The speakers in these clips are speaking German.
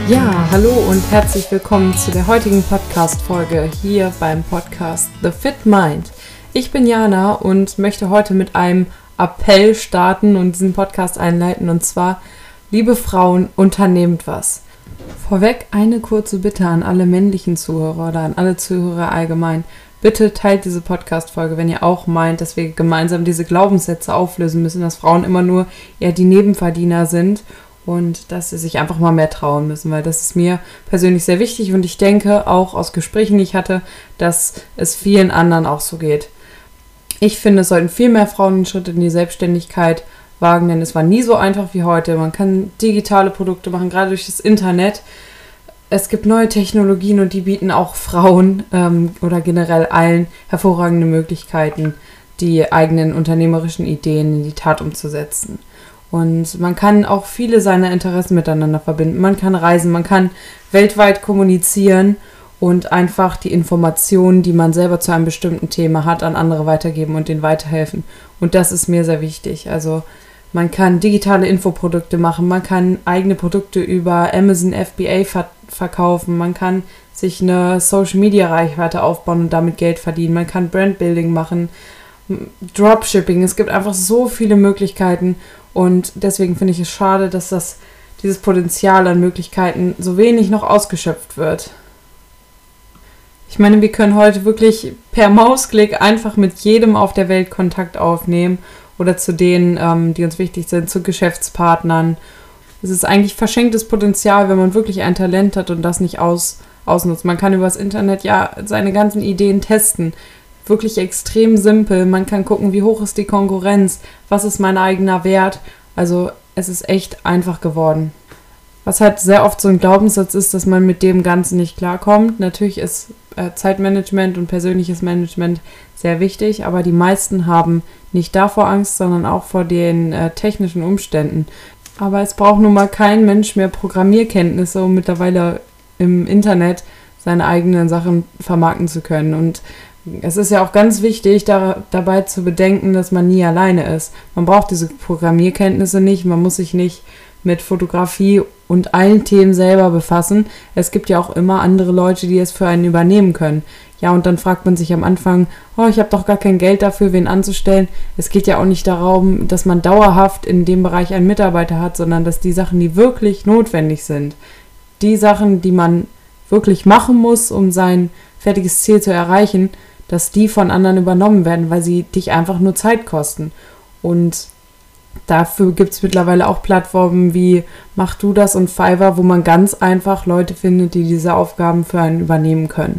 Ja, hallo und herzlich willkommen zu der heutigen Podcast-Folge hier beim Podcast The Fit Mind. Ich bin Jana und möchte heute mit einem Appell starten und diesen Podcast einleiten, und zwar: Liebe Frauen, unternehmt was. Vorweg eine kurze Bitte an alle männlichen Zuhörer oder an alle Zuhörer allgemein. Bitte teilt diese Podcast-Folge, wenn ihr auch meint, dass wir gemeinsam diese Glaubenssätze auflösen müssen, dass Frauen immer nur eher die Nebenverdiener sind und dass sie sich einfach mal mehr trauen müssen, weil das ist mir persönlich sehr wichtig und ich denke auch aus Gesprächen, die ich hatte, dass es vielen anderen auch so geht. Ich finde, es sollten viel mehr Frauen einen Schritt in die Selbstständigkeit wagen, denn es war nie so einfach wie heute. Man kann digitale Produkte machen, gerade durch das Internet. Es gibt neue Technologien und die bieten auch Frauen oder generell allen hervorragende Möglichkeiten, die eigenen unternehmerischen Ideen in die Tat umzusetzen. Und man kann auch viele seiner Interessen miteinander verbinden. Man kann reisen, man kann weltweit kommunizieren und einfach die Informationen, die man selber zu einem bestimmten Thema hat, an andere weitergeben und denen weiterhelfen. Und das ist mir sehr wichtig. Also man kann digitale Infoprodukte machen, man kann eigene Produkte über Amazon FBA verkaufen, man kann sich eine Social-Media-Reichweite aufbauen und damit Geld verdienen, man kann Brandbuilding machen, Dropshipping. Es gibt einfach so viele Möglichkeiten. Und deswegen finde ich es schade, dass dieses Potenzial an Möglichkeiten so wenig noch ausgeschöpft wird. Ich meine, wir können heute wirklich per Mausklick einfach mit jedem auf der Welt Kontakt aufnehmen oder zu denen, die uns wichtig sind, zu Geschäftspartnern. Es ist eigentlich verschenktes Potenzial, wenn man wirklich ein Talent hat und das nicht ausnutzt. Man kann über das Internet ja seine ganzen Ideen testen. Wirklich extrem simpel. Man kann gucken, wie hoch ist die Konkurrenz, was ist mein eigener Wert. Also es ist echt einfach geworden. Was halt sehr oft so ein Glaubenssatz ist, dass man mit dem Ganzen nicht klarkommt. Natürlich ist Zeitmanagement und persönliches Management sehr wichtig, aber die meisten haben nicht davor Angst, sondern auch vor den technischen Umständen. Aber es braucht nun mal kein Mensch mehr Programmierkenntnisse, um mittlerweile im Internet seine eigenen Sachen vermarkten zu können. Und es ist ja auch ganz wichtig, dabei zu bedenken, dass man nie alleine ist. Man braucht diese Programmierkenntnisse nicht, man muss sich nicht mit Fotografie und allen Themen selber befassen. Es gibt ja auch immer andere Leute, die es für einen übernehmen können. Ja, und dann fragt man sich am Anfang, ich habe doch gar kein Geld dafür, wen anzustellen. Es geht ja auch nicht darum, dass man dauerhaft in dem Bereich einen Mitarbeiter hat, sondern dass die Sachen, die wirklich notwendig sind, die Sachen, die man wirklich machen muss, um sein fertiges Ziel zu erreichen, dass die von anderen übernommen werden, weil sie dich einfach nur Zeit kosten. Und dafür gibt es mittlerweile auch Plattformen wie Mach du das und Fiverr, wo man ganz einfach Leute findet, die diese Aufgaben für einen übernehmen können.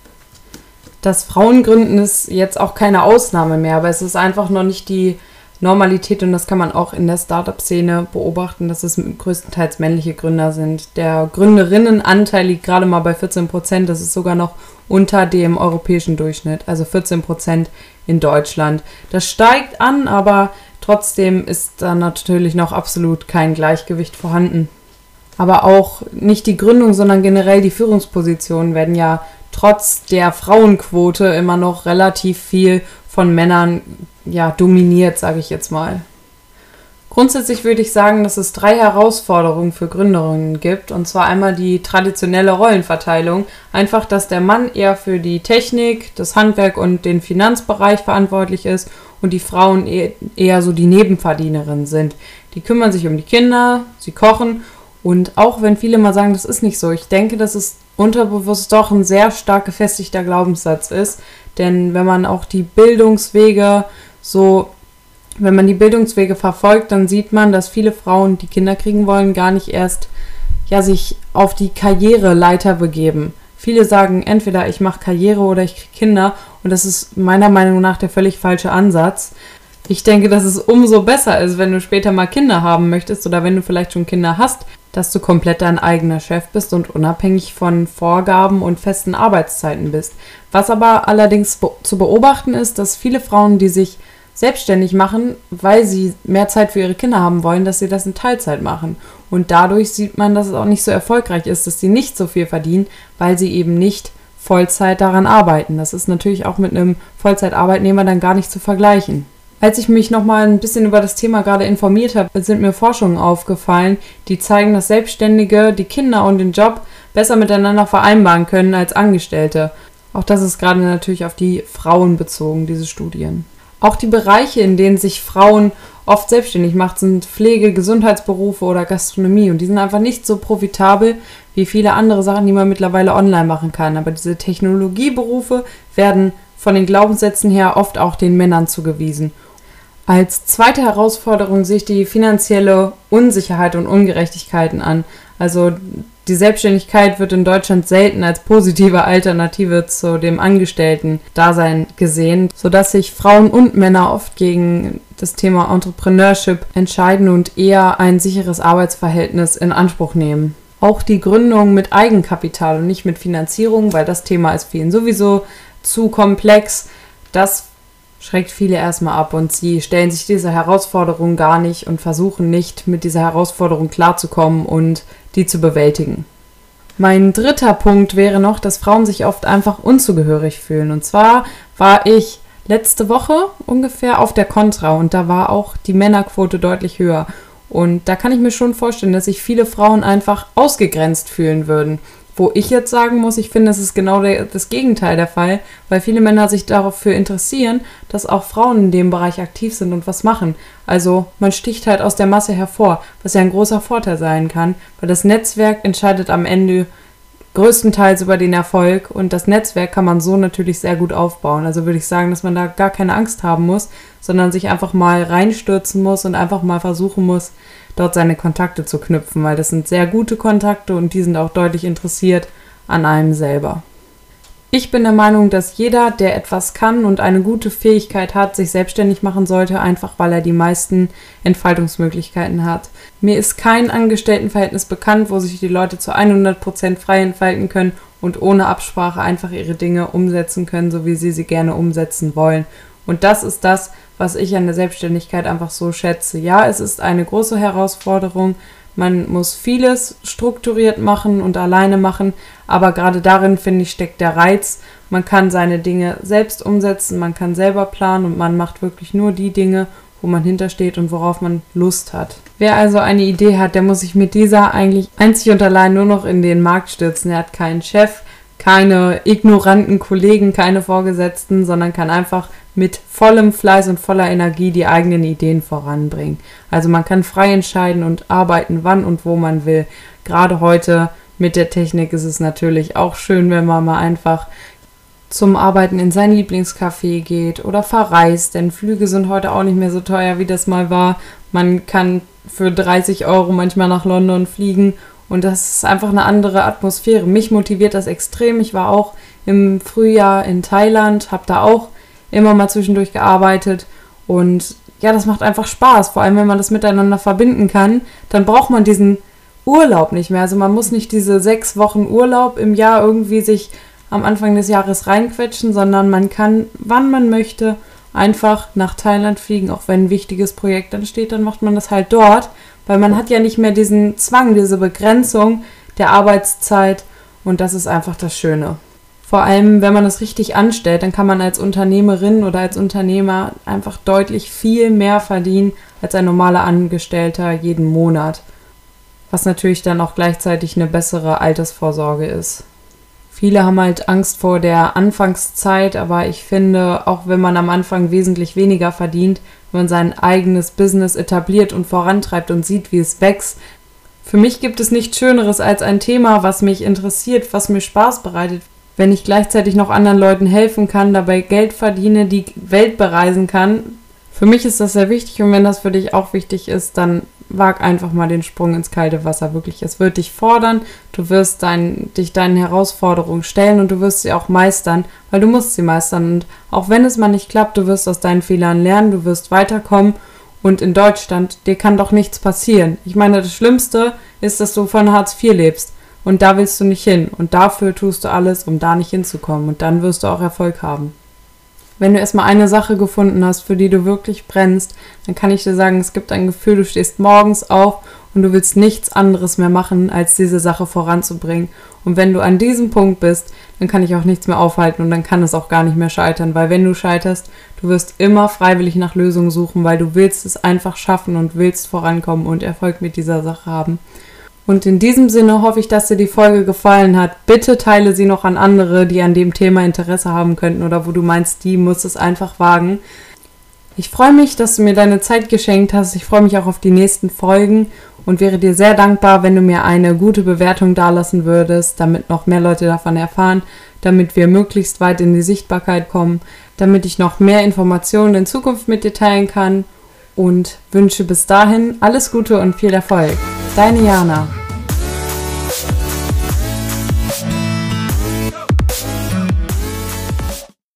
Das Frauengründen ist jetzt auch keine Ausnahme mehr, aber es ist einfach noch nicht die Normalität und das kann man auch in der Startup-Szene beobachten, dass es größtenteils männliche Gründer sind. Der Gründerinnenanteil liegt gerade mal bei 14%, das ist sogar noch unter dem europäischen Durchschnitt, also 14% in Deutschland. Das steigt an, aber trotzdem ist da natürlich noch absolut kein Gleichgewicht vorhanden. Aber auch nicht die Gründung, sondern generell die Führungspositionen werden ja trotz der Frauenquote immer noch relativ viel von Männern dominiert, sage ich jetzt mal. Grundsätzlich würde ich sagen, dass es 3 Herausforderungen für Gründerinnen gibt, und zwar einmal die traditionelle Rollenverteilung, einfach, dass der Mann eher für die Technik, das Handwerk und den Finanzbereich verantwortlich ist und die Frauen eher so die Nebenverdienerinnen sind. Die kümmern sich um die Kinder, sie kochen, und auch wenn viele mal sagen, das ist nicht so, ich denke, dass es unterbewusst doch ein sehr stark gefestigter Glaubenssatz ist, denn wenn man auch die Bildungswege verfolgt, dann sieht man, dass viele Frauen, die Kinder kriegen wollen, gar nicht erst sich auf die Karriereleiter begeben. Viele sagen entweder, ich mache Karriere oder ich kriege Kinder, und das ist meiner Meinung nach der völlig falsche Ansatz. Ich denke, dass es umso besser ist, wenn du später mal Kinder haben möchtest oder wenn du vielleicht schon Kinder hast, dass du komplett dein eigener Chef bist und unabhängig von Vorgaben und festen Arbeitszeiten bist. Was aber allerdings zu beobachten ist, dass viele Frauen, die sich selbstständig machen, weil sie mehr Zeit für ihre Kinder haben wollen, dass sie das in Teilzeit machen. Und dadurch sieht man, dass es auch nicht so erfolgreich ist, dass sie nicht so viel verdienen, weil sie eben nicht Vollzeit daran arbeiten. Das ist natürlich auch mit einem Vollzeitarbeitnehmer dann gar nicht zu vergleichen. Als ich mich nochmal ein bisschen über das Thema gerade informiert habe, sind mir Forschungen aufgefallen, die zeigen, dass Selbstständige die Kinder und den Job besser miteinander vereinbaren können als Angestellte. Auch das ist gerade natürlich auf die Frauen bezogen, diese Studien. Auch die Bereiche, in denen sich Frauen oft selbstständig machen, sind Pflege, Gesundheitsberufe oder Gastronomie. Und die sind einfach nicht so profitabel wie viele andere Sachen, die man mittlerweile online machen kann. Aber diese Technologieberufe werden von den Glaubenssätzen her oft auch den Männern zugewiesen. Als zweite Herausforderung sehe ich die finanzielle Unsicherheit und Ungerechtigkeiten an. Also die Selbstständigkeit wird in Deutschland selten als positive Alternative zu dem Angestellten-Dasein gesehen, sodass sich Frauen und Männer oft gegen das Thema Entrepreneurship entscheiden und eher ein sicheres Arbeitsverhältnis in Anspruch nehmen. Auch die Gründung mit Eigenkapital und nicht mit Finanzierung, weil das Thema ist vielen sowieso zu komplex, das schreckt viele erstmal ab und sie stellen sich dieser Herausforderung gar nicht und versuchen nicht, mit dieser Herausforderung klarzukommen und die zu bewältigen. Mein dritter Punkt wäre noch, dass Frauen sich oft einfach unzugehörig fühlen. Und zwar war ich letzte Woche ungefähr auf der Contra und da war auch die Männerquote deutlich höher. Und da kann ich mir schon vorstellen, dass sich viele Frauen einfach ausgegrenzt fühlen würden. Wo ich jetzt sagen muss, ich finde, es ist genau das Gegenteil der Fall, weil viele Männer sich dafür interessieren, dass auch Frauen in dem Bereich aktiv sind und was machen. Also man sticht halt aus der Masse hervor, was ja ein großer Vorteil sein kann, weil das Netzwerk entscheidet am Ende größtenteils über den Erfolg und das Netzwerk kann man so natürlich sehr gut aufbauen. Also würde ich sagen, dass man da gar keine Angst haben muss, sondern sich einfach mal reinstürzen muss und einfach mal versuchen muss, dort seine Kontakte zu knüpfen, weil das sind sehr gute Kontakte und die sind auch deutlich interessiert an einem selber. Ich bin der Meinung, dass jeder, der etwas kann und eine gute Fähigkeit hat, sich selbstständig machen sollte, einfach weil er die meisten Entfaltungsmöglichkeiten hat. Mir ist kein Angestelltenverhältnis bekannt, wo sich die Leute zu 100% frei entfalten können und ohne Absprache einfach ihre Dinge umsetzen können, so wie sie gerne umsetzen wollen. Und das ist das, was ich an der Selbstständigkeit einfach so schätze. Ja, es ist eine große Herausforderung. Man muss vieles strukturiert machen und alleine machen, aber gerade darin, finde ich, steckt der Reiz. Man kann seine Dinge selbst umsetzen, man kann selber planen und man macht wirklich nur die Dinge, wo man hintersteht und worauf man Lust hat. Wer also eine Idee hat, der muss sich mit dieser eigentlich einzig und allein nur noch in den Markt stürzen. Er hat keinen Chef, keine ignoranten Kollegen, keine Vorgesetzten, sondern kann einfach mit vollem Fleiß und voller Energie die eigenen Ideen voranbringen. Also man kann frei entscheiden und arbeiten, wann und wo man will. Gerade heute mit der Technik ist es natürlich auch schön, wenn man mal einfach zum Arbeiten in sein Lieblingscafé geht oder verreist, denn Flüge sind heute auch nicht mehr so teuer, wie das mal war. Man kann für 30 € manchmal nach London fliegen und das ist einfach eine andere Atmosphäre. Mich motiviert das extrem. Ich war auch im Frühjahr in Thailand, habe da auch immer mal zwischendurch gearbeitet und ja, das macht einfach Spaß, vor allem wenn man das miteinander verbinden kann, dann braucht man diesen Urlaub nicht mehr, also man muss nicht diese 6 Wochen Urlaub im Jahr irgendwie sich am Anfang des Jahres reinquetschen, sondern man kann, wann man möchte, einfach nach Thailand fliegen, auch wenn ein wichtiges Projekt ansteht, dann macht man das halt dort, weil man hat ja nicht mehr diesen Zwang, diese Begrenzung der Arbeitszeit und das ist einfach das Schöne. Vor allem, wenn man das richtig anstellt, dann kann man als Unternehmerin oder als Unternehmer einfach deutlich viel mehr verdienen als ein normaler Angestellter jeden Monat. Was natürlich dann auch gleichzeitig eine bessere Altersvorsorge ist. Viele haben halt Angst vor der Anfangszeit, aber ich finde, auch wenn man am Anfang wesentlich weniger verdient, wenn man sein eigenes Business etabliert und vorantreibt und sieht, wie es wächst. Für mich gibt es nichts Schöneres als ein Thema, was mich interessiert, was mir Spaß bereitet. Wenn ich gleichzeitig noch anderen Leuten helfen kann, dabei Geld verdiene, die Welt bereisen kann. Für mich ist das sehr wichtig und wenn das für dich auch wichtig ist, dann wag einfach mal den Sprung ins kalte Wasser. Wirklich, es wird dich fordern, du wirst dich deinen Herausforderungen stellen und du wirst sie auch meistern, weil du musst sie meistern. Und auch wenn es mal nicht klappt, du wirst aus deinen Fehlern lernen, du wirst weiterkommen und in Deutschland, dir kann doch nichts passieren. Ich meine, das Schlimmste ist, dass du von Hartz IV lebst. Und da willst du nicht hin. Und dafür tust du alles, um da nicht hinzukommen. Und dann wirst du auch Erfolg haben. Wenn du erstmal eine Sache gefunden hast, für die du wirklich brennst, dann kann ich dir sagen, es gibt ein Gefühl, du stehst morgens auf und du willst nichts anderes mehr machen, als diese Sache voranzubringen. Und wenn du an diesem Punkt bist, dann kann ich auch nichts mehr aufhalten und dann kann es auch gar nicht mehr scheitern. Weil wenn du scheiterst, Du wirst immer freiwillig nach Lösungen suchen, weil du willst es einfach schaffen und willst vorankommen und Erfolg mit dieser Sache haben. Und in diesem Sinne hoffe ich, dass dir die Folge gefallen hat. Bitte teile sie noch an andere, die an dem Thema Interesse haben könnten oder wo du meinst, die muss es einfach wagen. Ich freue mich, dass du mir deine Zeit geschenkt hast. Ich freue mich auch auf die nächsten Folgen und wäre dir sehr dankbar, wenn du mir eine gute Bewertung dalassen würdest, damit noch mehr Leute davon erfahren, damit wir möglichst weit in die Sichtbarkeit kommen, damit ich noch mehr Informationen in Zukunft mit dir teilen kann und wünsche bis dahin alles Gute und viel Erfolg. Deine Jana.